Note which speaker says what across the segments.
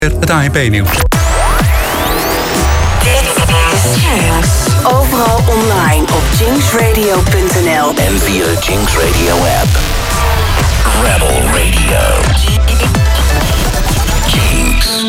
Speaker 1: Het ANP-nieuws.
Speaker 2: Overal online op jinxradio.nl
Speaker 3: en via de Jinx Radio app. Rebel Radio. Jinx.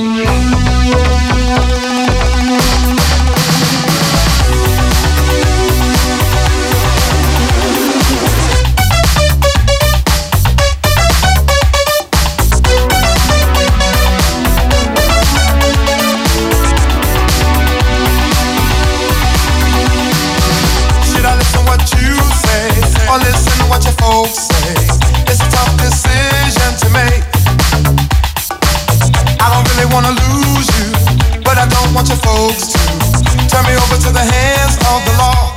Speaker 4: Or listen to what your folks say. It's a tough decision to make. I don't really wanna lose you, but I don't want your folks to turn me over to the hands of the law.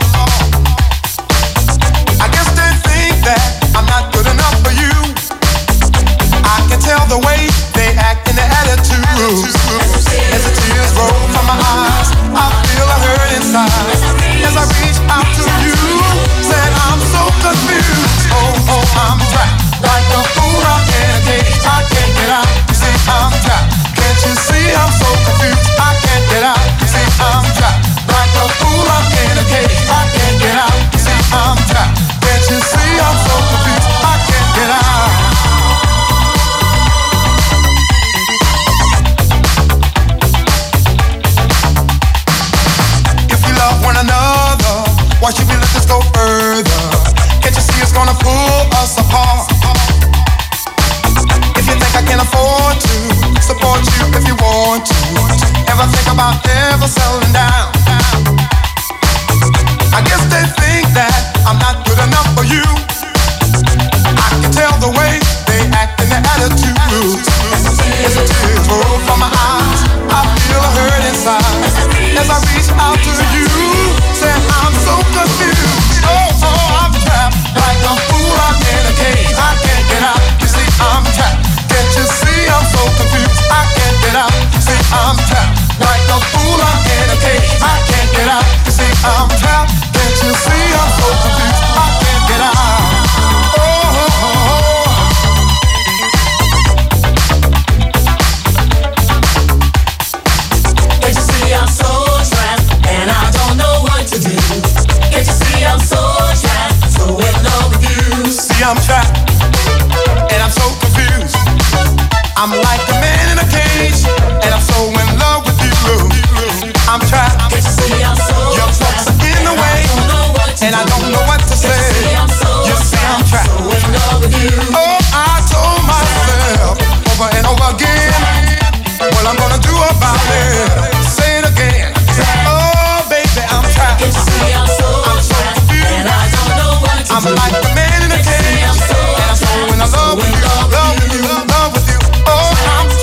Speaker 4: I guess they think that I'm not good enough for you. I can tell the way they act in their attitudes. As the tears roll from my eyes, I feel a hurt inside. As I reach out to you, said I'm so confused. Oh, I'm trapped like a fool out in a cage. I can't get out. You see, I'm trapped. Can't you see I'm so confused? I can't get out. You see, I'm trapped like a fool out in a cage. I can't get out. You see, I'm trapped. Can't you see I'm so confused? I can't get out. One another, why should we let this go further? Can't you see it's gonna pull us apart? If you think I can afford to support you if you want to, ever think about ever settling down? I guess they think that I'm not good enough for you. I can tell the way they act in their attitudes. As the tears roll from my eyes, I feel a hurt inside. As I reach out to you, say I'm so confused. Oh, I'm trapped like a fool out in a cage. I can't get out. You see, I'm trapped. Can't you see I'm so confused? I can't get out. You see, I'm trapped like a fool out in a cage. I can't get out. You see, I'm trapped. Can't you see I'm so confused? I can't get out. I'm trapped, and I'm so confused. I'm like a man in a cage, and I'm so in love with you. I'm trapped. Your folks are in the way, and I don't know what to say. You see, I'm trapped. Oh, I told myself over and over again what I'm gonna do about it. Say it again. Oh, baby, I'm trapped. I'm so confused. I'm like a man in a cage. In love with you, love with you, love with you. Oh, I'm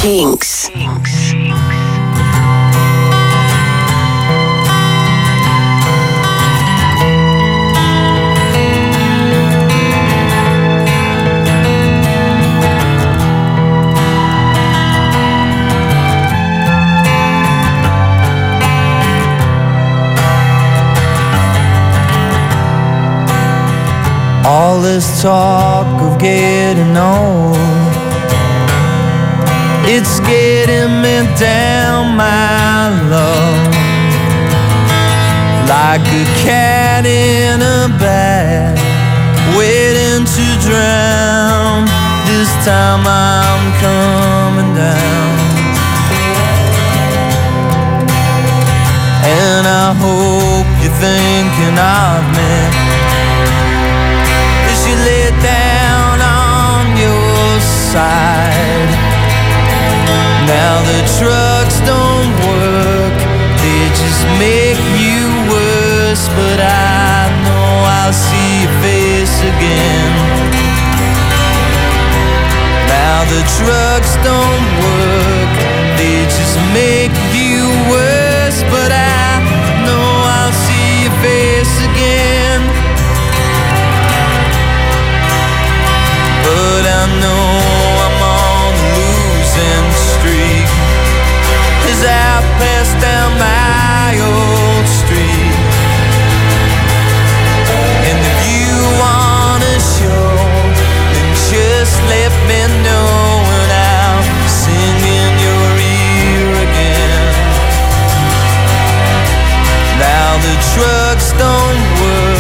Speaker 2: Jinx.
Speaker 1: All this talk of getting old, it's getting me down, my love, like a cat in a bag, waiting to drown. This time I'm coming down, and I hope you're thinking of me. You lay down on your side. Now the drugs don't work, they just make you worse. But I know I'll see your face again. Now the drugs don't work, they just make you worse. But I know I'll see your face again. But I know I'm on the losing streak as I pass down my old street. And if you wanna show, then just let me know, and I'll sing in your ear again. Now the drugs don't work,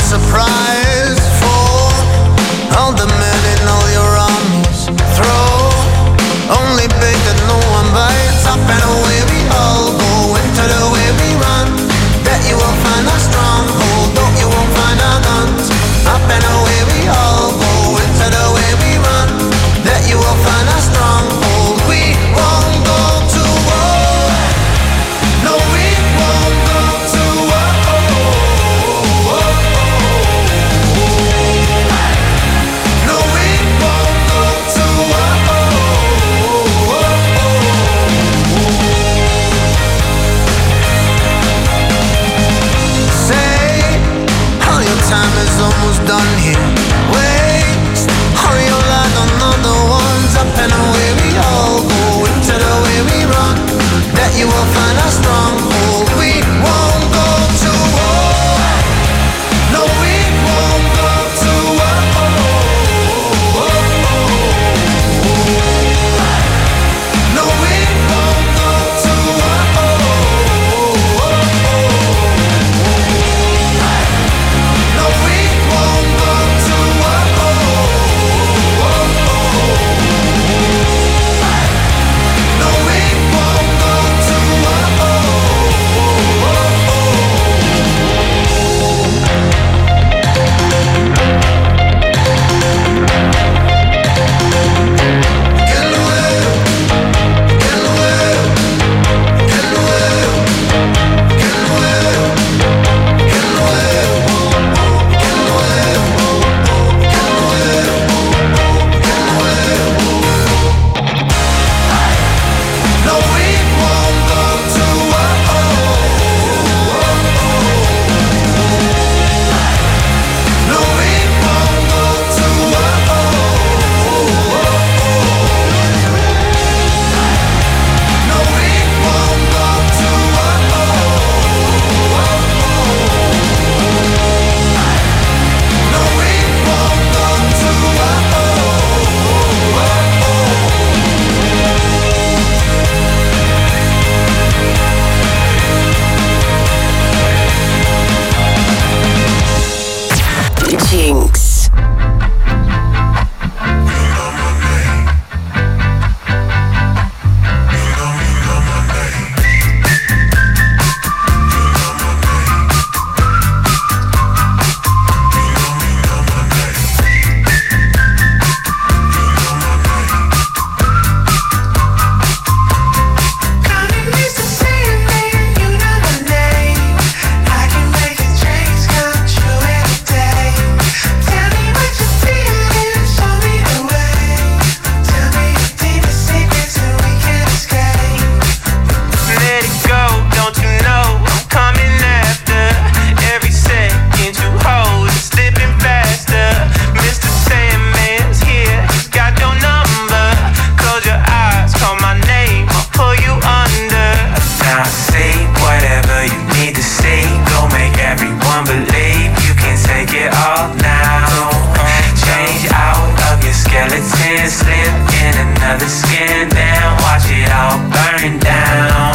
Speaker 1: surprise for all the men in all your armies. Throw only bait that no one bites. Up and away we all go into the way we run. Bet you will find a stronghold, though you won't find our guns. Up and away we all go into the way we run. Bet you will find a stronghold. We won't go to war. No, we won't go to war. No, we won't go to war. Say, all your time is almost done here. Waste all your life on other ones. Up and away we all go into the way we run. That you will find a stronghold. We won't go to war. No, we won't go to war. No, we won't go to war. No, we won't go to war. No, we won't go to war. No, we won't go to war. No, we won't go to war. No, we won't go to war. No, we won't go to war.
Speaker 2: Jinx.
Speaker 1: Let it go, don't you know I'm coming after every second you hold, it's slipping faster. Mr. Sandman's here, he's got your number. Close your eyes, call my name, I'll pull you under. Now say whatever you need to say, go make everyone believe you can take it all now. Change out of your skeleton, slip in another skin, then watch it all burn down.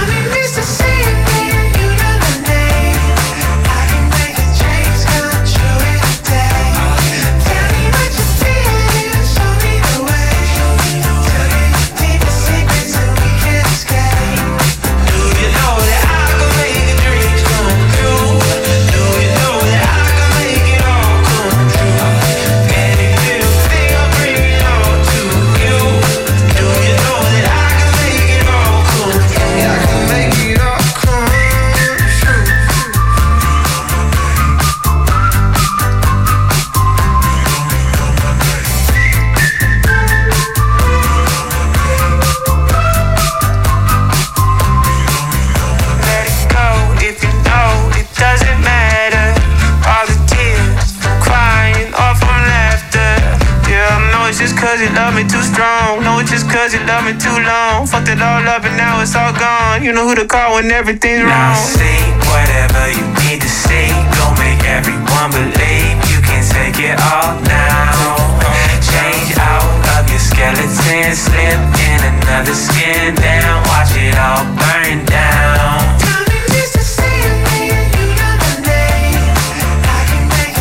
Speaker 1: Fucked it all up and now it's all gone. You know who to call when everything's wrong. Now say whatever you need to say, go make everyone believe you can take it all now. Change out of your skeleton, slip in another skin, then watch it all burn down.
Speaker 5: Tell me, Mr. Sandman, you know my name. I can make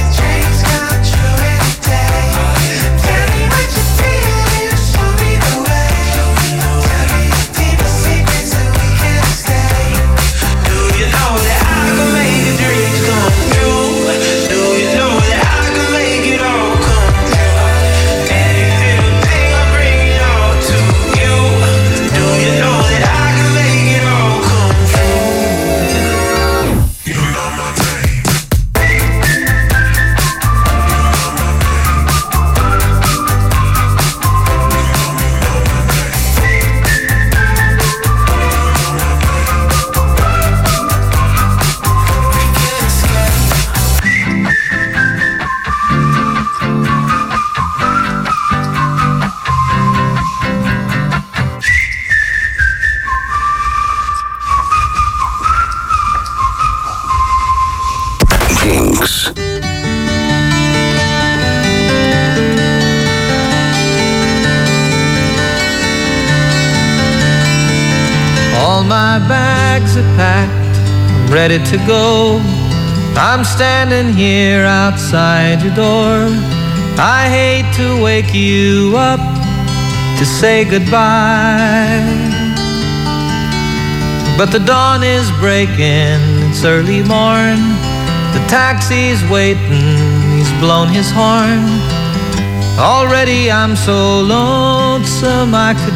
Speaker 5: bags are packed, I'm ready to go. I'm standing here outside your door. I hate to wake you up to say goodbye, but the dawn is breaking, it's early morn. The taxi's waiting, he's blown his horn. Already I'm so lonesome I could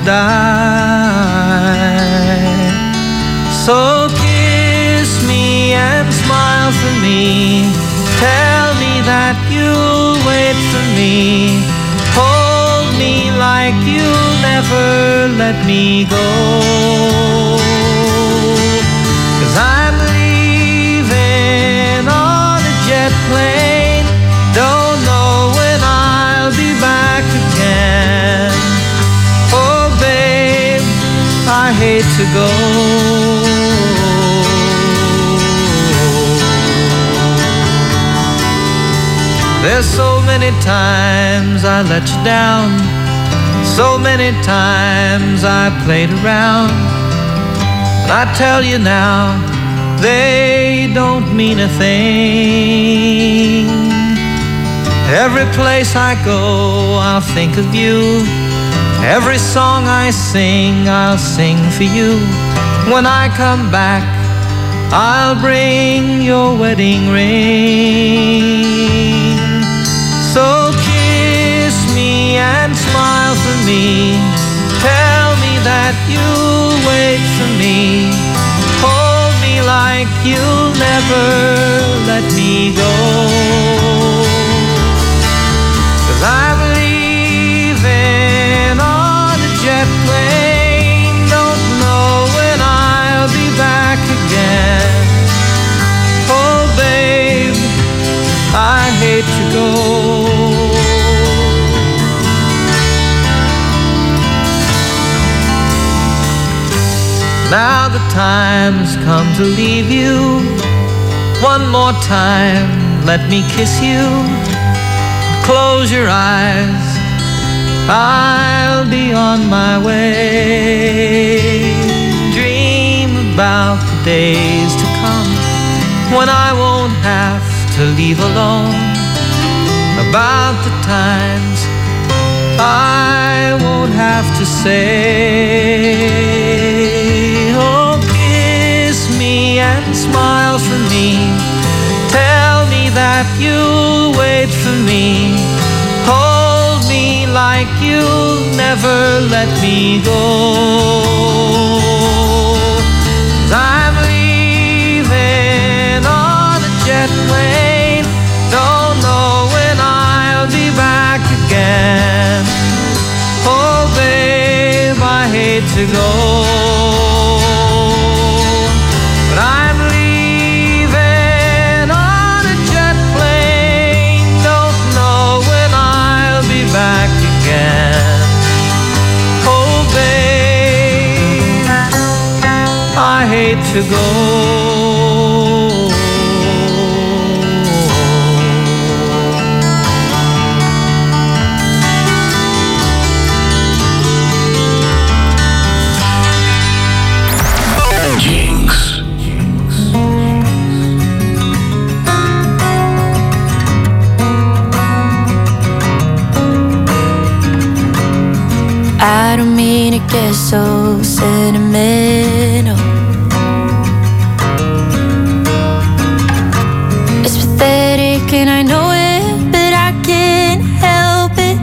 Speaker 5: die. So kiss me and smile for me. Tell me that you'll wait for me. Hold me like you'll never let me go. 'Cause I'm leaving on a jet plane. Don't know when I'll be back again. Oh babe, I hate to go. There's so many times I let you down, so many times I played around. And I tell you now, they don't mean a thing. Every place I go, I'll think of you. Every song I sing, I'll sing for you. When I come back, I'll bring your wedding ring. So kiss me and smile for me. Tell me that you'll wait for me. Hold me like you'll never let me go. 'Cause I'm leaving on a jet plane. Don't know when I'll be back again. Oh babe, I hate to go. Now the time's come to leave you. One more time, let me kiss you. Close your eyes, I'll be on my way. Dream about the days to come when I won't have to leave alone. About the times I won't have to say. Oh, kiss me and smile for me. Tell me that you'll wait for me. Hold me like you'll never let me go. 'Cause I'm leaving on a jet plane. Don't know when I'll be back again. Oh babe, I hate to go, but I'm leaving on a jet plane. Don't know when I'll be back again. Oh babe, I hate to go.
Speaker 6: I don't mean to get so sentimental. It's pathetic and I know it, but I can't help it.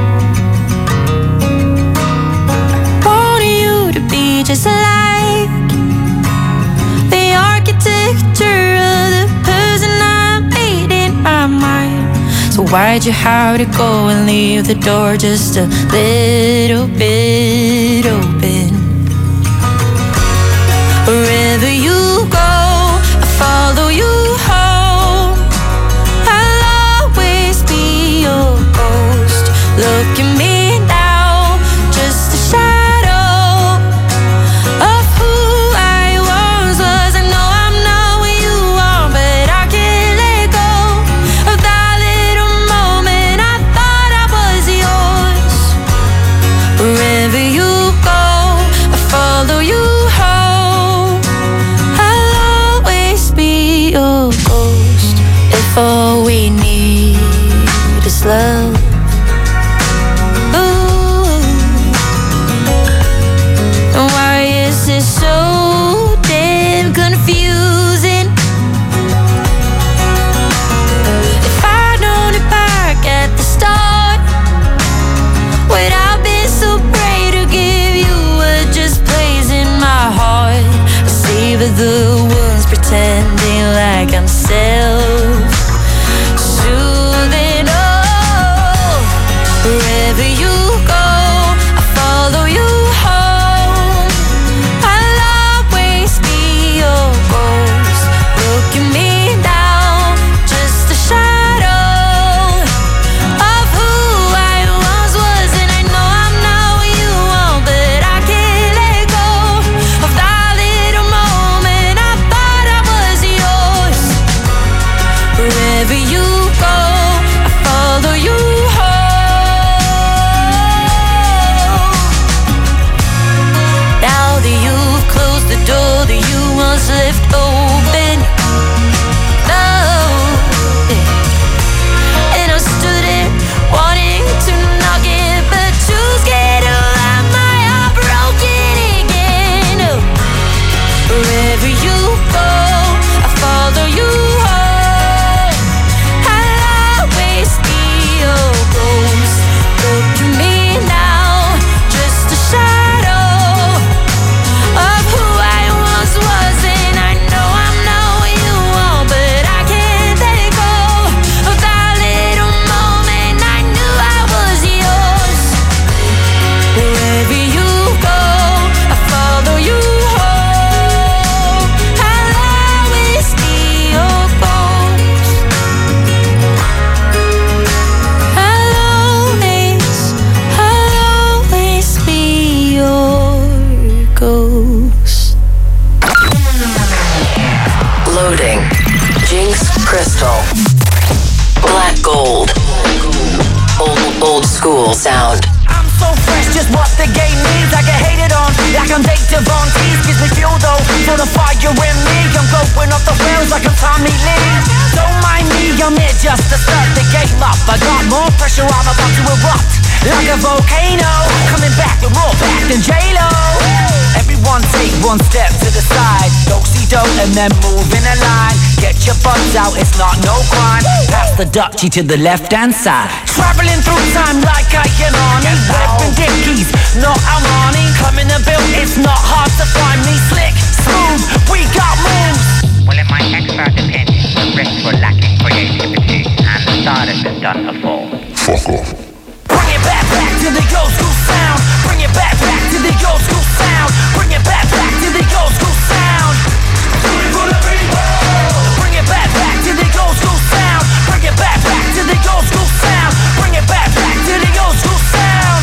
Speaker 6: Want you to be just like the architecture of the person I made in my mind. So why'd you have to go and leave the door just a little bit open? Wherever you go, I follow you home. I'll always be your ghost. Look at me now, just a shadow of who I once was. I know I'm not what you are, but I can't let go of that little moment I thought I was yours. Wherever you go, I follow you home. this love. Ooh. Why is this so damn confusing? If I'd known it back at the start, would I be so brave to give you what just plays in my heart? I savor the wounds, pretending like I'm self-soothing. Oh, wherever you go, I follow you home. I'll always be your ghost. Look at me now, just a shadow of who I once was, and I know I'm not what you want, but I can't let go of that little moment I thought I was yours. Wherever you go, I follow you home. Now that you've closed the door that you once left open, no, and I stood there wanting to knock it, but too scared to let my heart broken again. Oh, wherever you go, I follow you home. I'll always be your ghost. Look at me now, just a shadow of who I once was, and I know I'm not what you want, but I can't let go of that little moment I knew I was yours. Wherever you go, I follow you home. I'll always be your ghost. I'll always be your ghost.
Speaker 2: Loading. Jinx Crystal. Black Gold. Old school sound.
Speaker 7: I'm so fresh, just what the game needs. I get hated on, like I'm Dave Devon. Tease gives me fuel though, for the fire in me. I'm going off the rails like I'm Tommy Lee. Don't mind me, I'm here just to start the game up. I got more pressure, I'm about to erupt like a volcano, coming back with more back than J-Lo. Everyone take one step to the side, do-si-do and then move in a line. Get your butts out, it's not no crime. Pass the Dutchie to the left-hand side. Traveling through time like I am on it. Wearing dickies, not Armani. Coming to build, it's not hard to find me. Slick, smooth, we got moves.
Speaker 8: Well, in my expert opinion, the Brits were lacking creativity and the stardust has done a fall.
Speaker 3: Fuck off.
Speaker 7: Bring it back to the old school sound. Bring it back to the old school sound. Bring it back to the old school sound. Bring it back to the old school sound. Bring it back to the old school sound. Bring it back to the old school sound.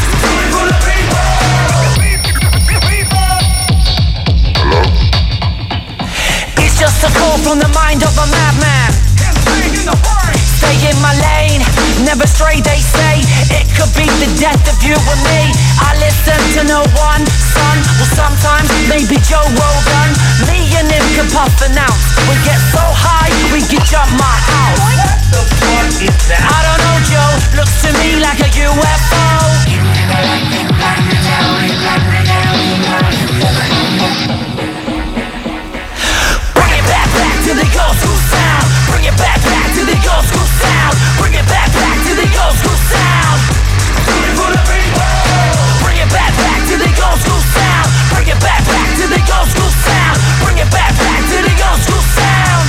Speaker 3: Hello?
Speaker 7: It's just a call from the mind of a madman. Stay in my lane, never stray, they say. It could be the death of you and me. I listen to no one, son. Well, sometimes maybe Joe Rogan. Me and him can puff and out. We get so high, we can jump my house.
Speaker 8: What the fuck is that?
Speaker 7: I don't know, Joe. Looks to me like a UFO. Bring it back to the old school sound. Bring it back to the old school sound. Bring it back to the old school sound. Bring it back to the old school sound. Bring it back to the old school sound. Bring it back to the old school sound.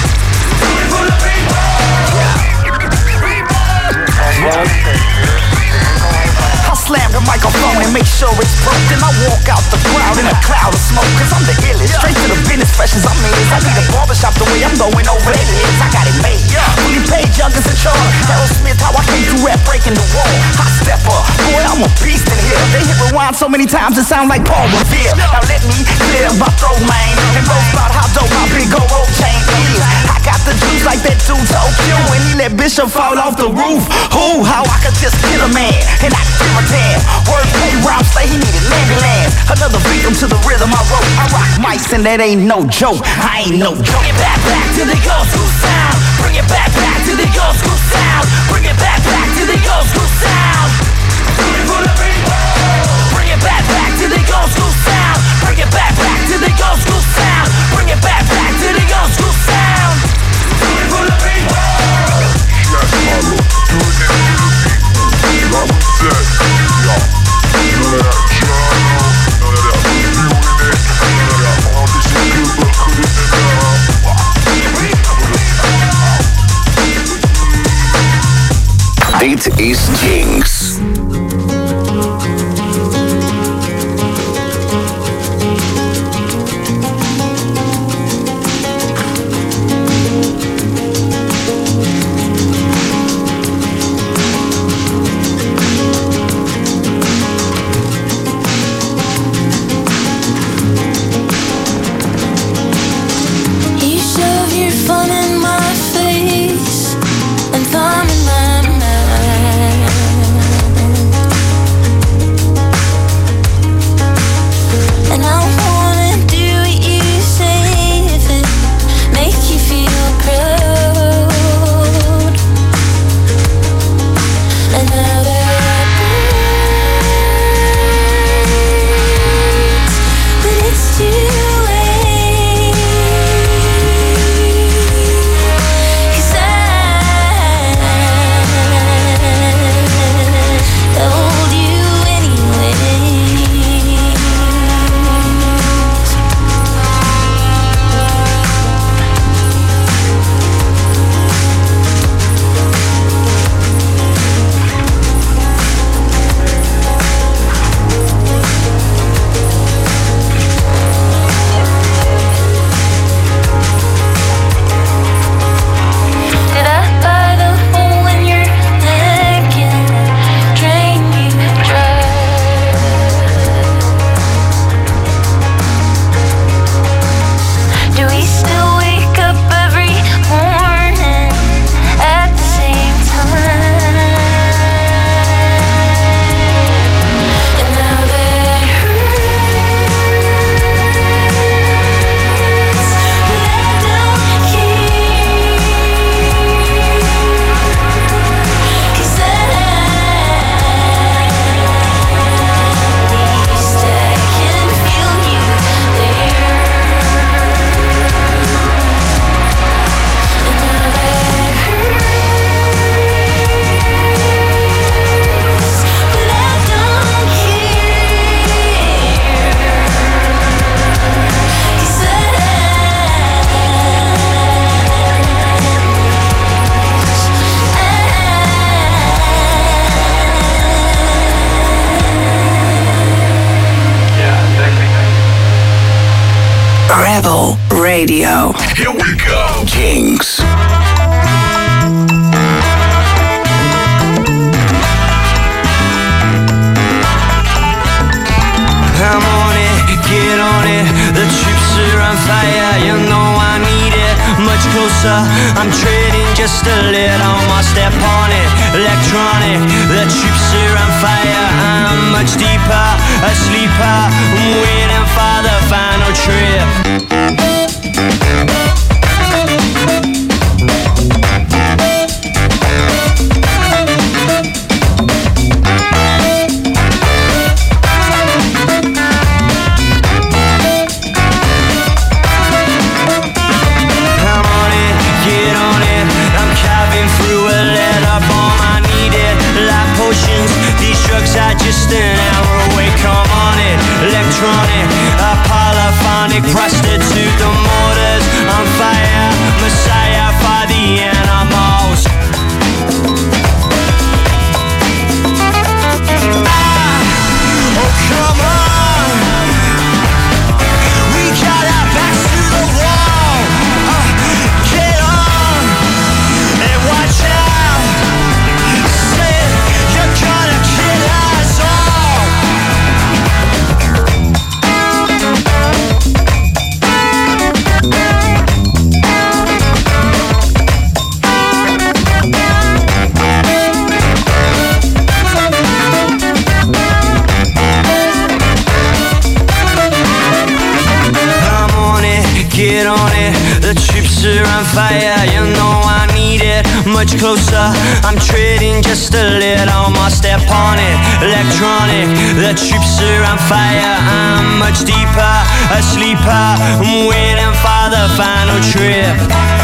Speaker 7: I slam the microphone and make sure it's broken. I walk out the crowd in a cloud of smoke, cause I'm the illest. Straight to the business, fresh as I'm is. I need a barbershop the way I'm going over the hills. I got it made. Fully paid, young as a charge. Aerosmith, how I came through rap, breaking the wall. Hot stepper, boy, I'm a beast in here. They hit rewind so many times it sound like Paul Revere. Now let me clear my throat, man, and boast about how dope my big old chain is. I got the juice like that dude Tokyo, and he let Bishop fall off the roof. Who, how I could just kill a man and not give a damn. Wordplay rhyme say he needed ambulance. Another victim to the rhythm I wrote. I rock mics and that ain't no joke. I ain't no joke. Bring it back to the old school sound. Bring it back to the old school sound. Bring it back to the old school sound. Do it for the people. Bring it back to the old school sound. Bring it back to the old school sound. Bring it back to the old school sound. Do it for the people.
Speaker 4: That's my look. Do it for the people. Like we said, y'all. None of that journal, none of that reviewing it, none of that, oh, this is good, but could it be better?
Speaker 3: Dit is Jinx.
Speaker 2: Radio.
Speaker 3: Here we go. Jinx.
Speaker 9: I'm on it, get on it. The troops are on fire, you know I need it. Much closer, I'm treading just a little more. Step on it, electronic. The troops are on fire, I'm much deeper, a sleeper. I'm waiting for the final trip. Just an hour away, come on it. Electronic, a polyphonic prostitute. The mortars on fire, messiah for the animals. Oh come on, we got our backs to the wall. Get on and watch out. Say you're gonna kill us all. get on it. The troops are on fire, you know I need it. Much closer, I'm treading just a little more. Step on it, electronic. The troops are on fire, I'm much deeper, a sleeper. I'm waiting for the final trip.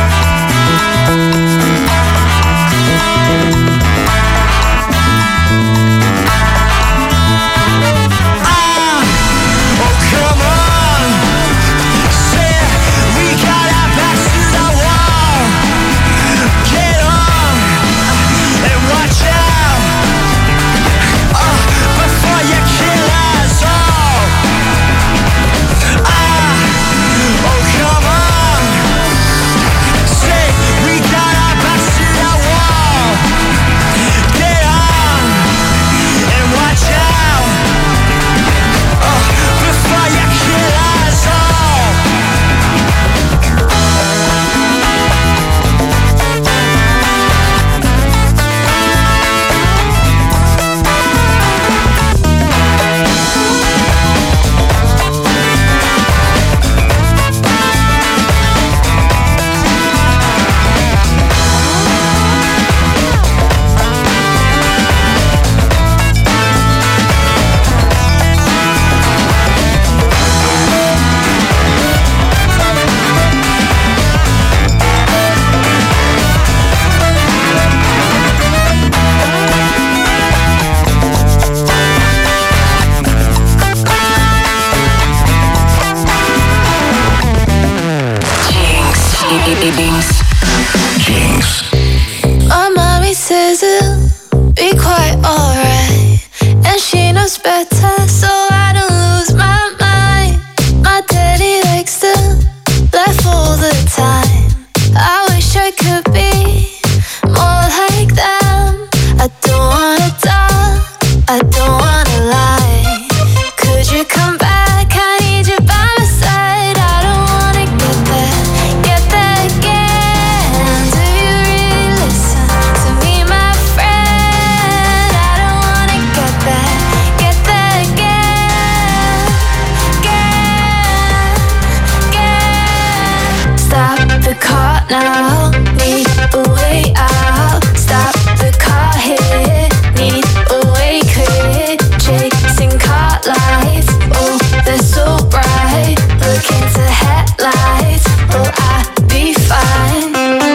Speaker 3: Jinx.
Speaker 6: My mommy says it'll be quite alright, and she knows better, so I don't lose my mind. My daddy likes to laugh all the time. I wish I could be more like them. I don't wanna talk, I don't wanna lie. Could you come back? I need you by my side. I don't wanna get there again. Do you really listen to me, my friend? I don't wanna get there again. Stop the car now, need a way out. Stop the car here, need a way clear. Chasing car lights, oh they're so bright. Look into headlights, will I be fine?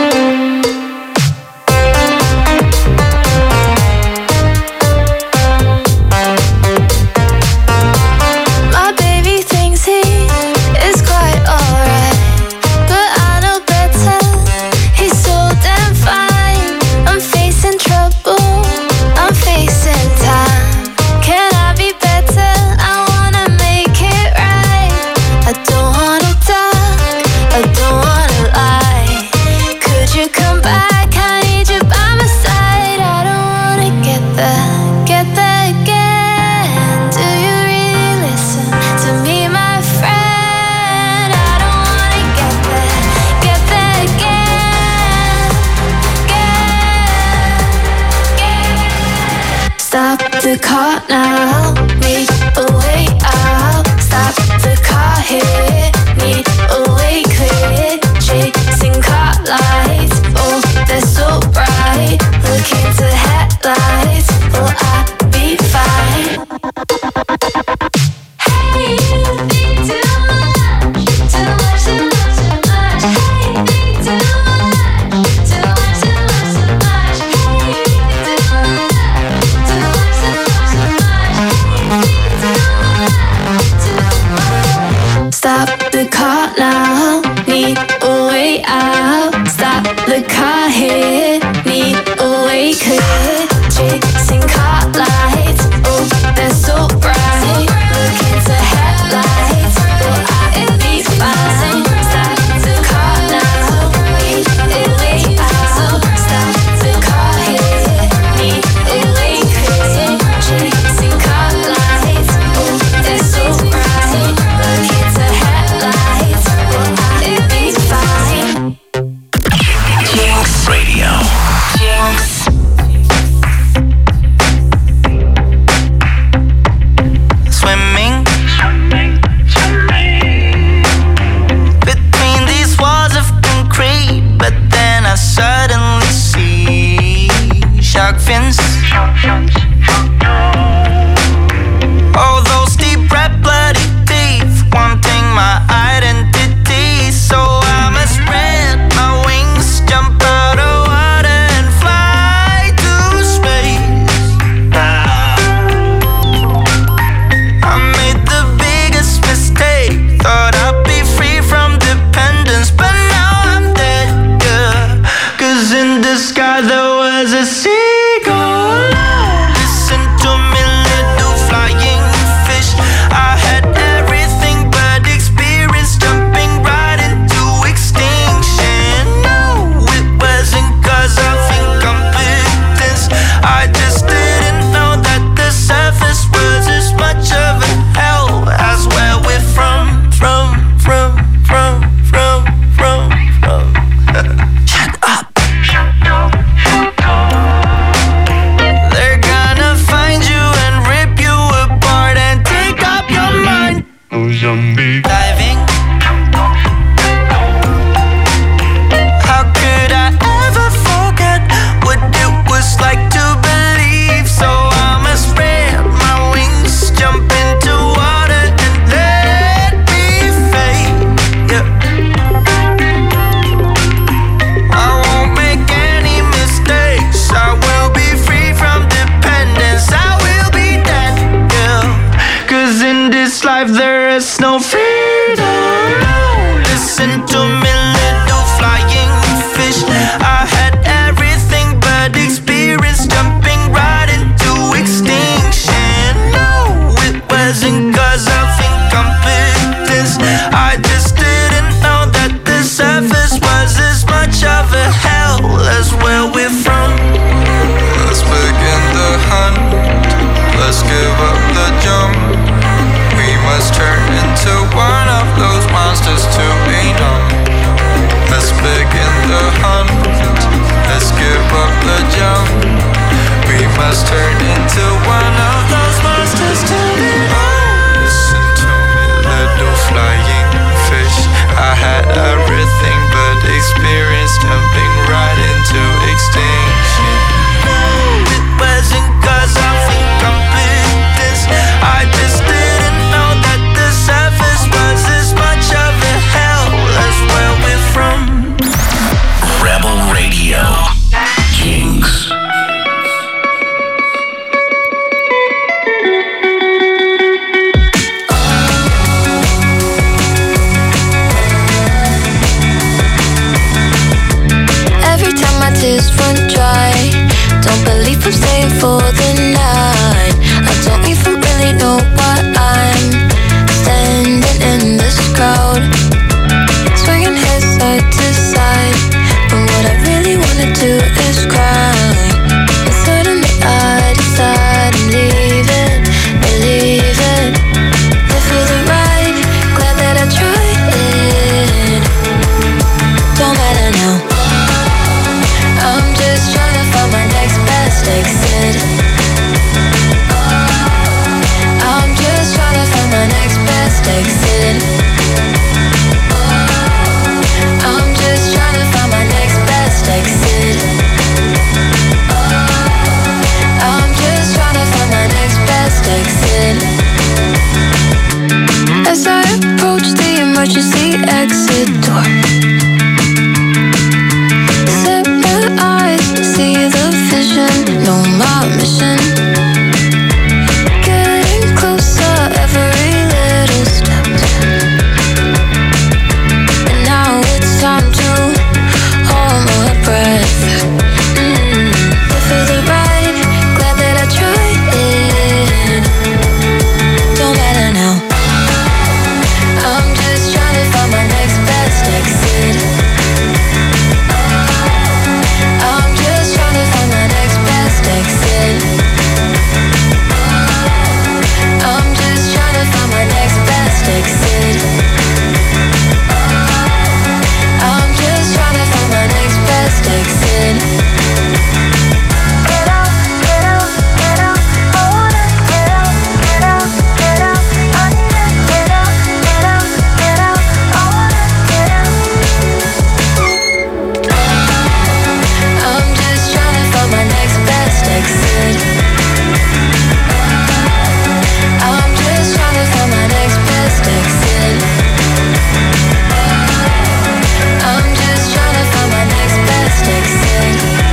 Speaker 6: My baby thinks he is quite alright, but I know better. He's so damn fine. I'm facing trouble, I'm facing time. Can I be better? I wanna make it right. I don't wanna talk, I don't wanna lie. Could you come back? I need you by my side. I don't wanna get there again. Do you really listen to me, my friend? I don't wanna get there again. Stop the car now, need a way out. Stop the car here, need a way clear. Chasing car lights, oh they're so bright. Look into headlights, will I be fine? Hey, you think too much, too much, too much, too much. Hey, you think too much, too much, too much, too much. Hey, you think too much, too much, too much, too much. Stop the car now, need a way out. Stop the car here, need a way clear. Chasing car lights, oh they're so bright. Look into headlights, will I be fine? Stop the car now, need a way out. Stop the car here, need a way clear. Chasing car lights, oh they're so bright. Look into headlights, will I be fine?
Speaker 3: Jinx Radio.
Speaker 1: Listen to me, little flying fish. I had everything but experience, jumping right into extinction. No, it wasn't cause of incompetence. I just didn't know that the surface was as much of a hell as where we're from.
Speaker 10: Let's begin the hunt. Let's give up the jump. We must turn into one of those monsters to be numb. Let's begin the hunt. Let's give up the jump. We must turn into one of those monsters to be numb. Listen to me, little flying fish. I had everything but experience, jumping right into extinction.
Speaker 1: It wasn't cause of incompetence. I just didn't know that the surface was as much of a hell as where we're from.
Speaker 3: Rebel Radio. Jinx.
Speaker 6: Every time my tears run dry, don't believe I'm staying for the night. I don't even really know why I'm standing in this crowd, swinging head side to side. But what I really wanna do is cry. And suddenly I decide I'm leaving, believe it. Live for the ride, glad that I tried it. Don't matter now. I'm just trying to find my next best exit. I'm just trying to find my next best exit. I'm just trying to find my next best exit. I'm just trying to find my next best exit. As I approach the emergency exit door, set my eyes, see the vision, know my mission. Getting closer every little step. And now it's time to hold my breath. Live for the ride, glad that I tried it. Don't matter now. I'm just trying to find my next best exit. I'm just trying to find my next best exit. I'm just trying to find my next best exit. I'm just trying to find my next best exit. Get up, get up, get up. I wanna get up, get up, get up. I need to get up, get up, get up. I wanna get up. I'm just trying to find my next best exit. I'm just trying to find my next best exit. I'm just trying to find my next best exit.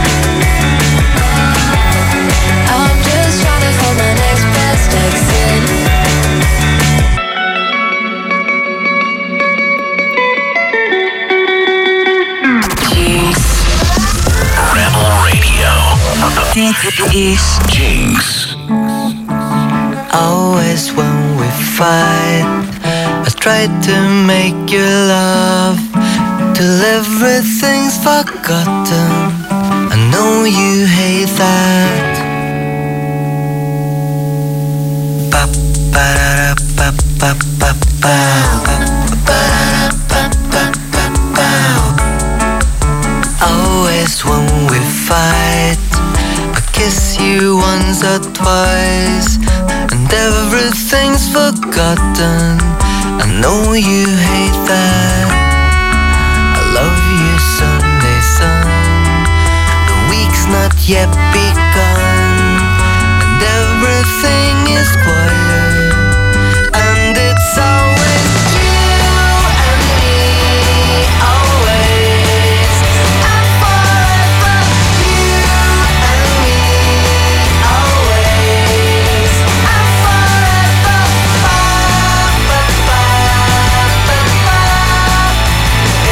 Speaker 6: I'm just trying to find my next best exit.
Speaker 2: Jinx.
Speaker 3: Rebel Radio.
Speaker 2: This is
Speaker 3: Jinx.
Speaker 5: Always when we fight, I try to make you laugh till everything's forgotten. I know you hate that. Pa pa da pa pa pa pa pa pa pa pa pa pa. Always when we fight, I kiss you once or twice, and everything's forgotten. I know you hate that. I love you, Sunday sun. The week's not yet begun, and everything is quiet, and it's always you and me, always and forever. You and me, always and forever. Ba, ba, ba, ba, ba.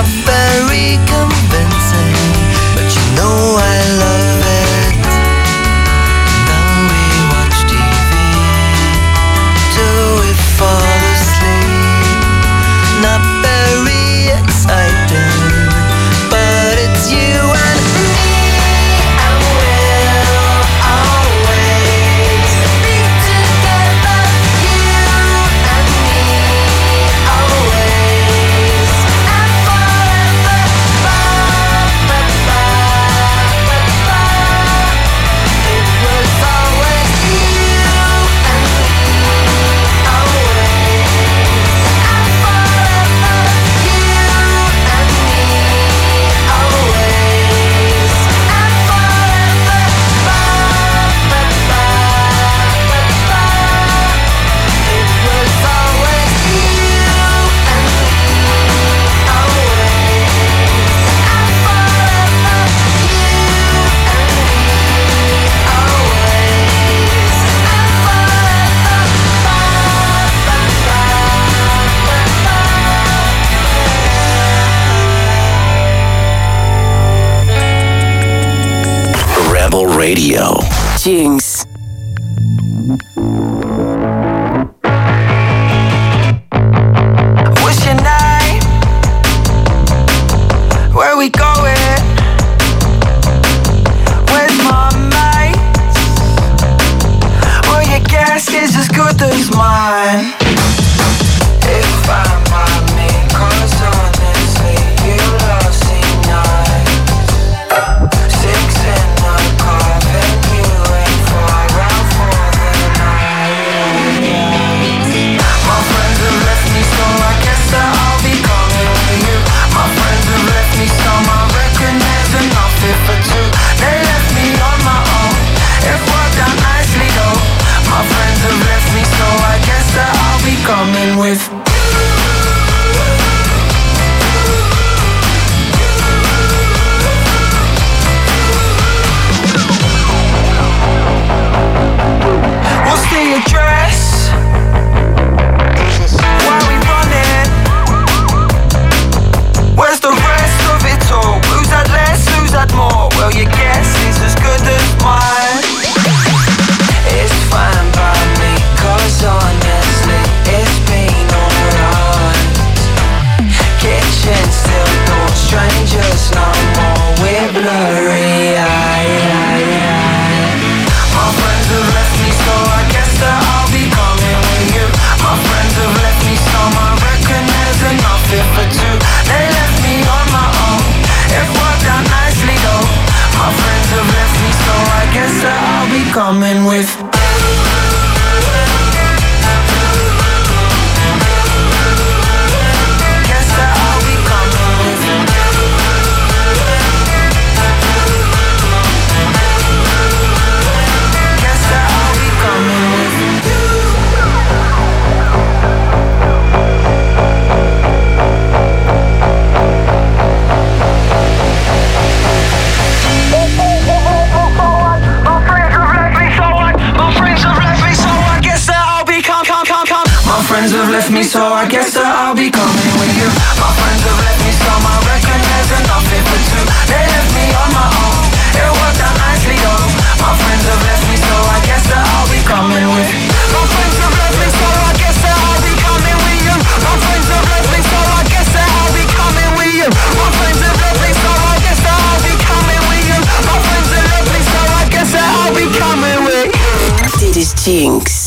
Speaker 11: not very convincing, but you know I love it. Then we watch TV till we fall asleep. Not very exciting, but it's you and me, and we'll always be together. You and me, always and forever. Ba, ba, ba, ba, ba. It was always you and me, always and forever. You and me, always and forever. Ba, ba, ba, ba, ba. It was always you and me, always and forever. You and me, always and forever. Ba, ba, ba, ba, ba.
Speaker 3: Rebel Radio.
Speaker 2: Jinx.
Speaker 11: What's your name? Where we going? Where's my mates? Well, your guess is as good as mine. If I'm by me, 'cause honestly, you love seem nice. 6 in the car, and you ain't far out for the night. My friends have left me, so I guess that I'll be coming with you. My friends have left me, so I reckon there's enough here for two. They left me on my own, it worked out nicely though. My friends have left me, so I guess that I'll be coming with. What's the address? Why we running? Where's the rest of it all? Who's had less, who's had more? Well, your guess is as good as mine. It's fine by me, 'cause honestly, it's been alright. Kitchen still door, strangers no more, we're blurry eyed. My friends have left me, so I guess that I'll be coming with you. My friends have left me, so I reckon there's enough here for two. They left me on my own, it worked out nicely though. My friends have left me, so I guess that I'll be coming with. Guess that I'll be coming with. Guess that I'll be coming with. My friends have left me, so I guess that I'll be My friends have left me, so I guess that I'll be coming with you. My friends have left me, so I reckon there's enough here for two. They left me on my own, it worked out nicely though. My friends have left me, so I guess that I'll be coming with. My friends have left me, so I guess that I'll be coming with you. My friends have left me, so I guess that I'll be coming with you. My friends have left me, so I guess that I'll be coming with you. My friends have left me, so I guess that I'll be coming with you.
Speaker 2: Dit is Jinx.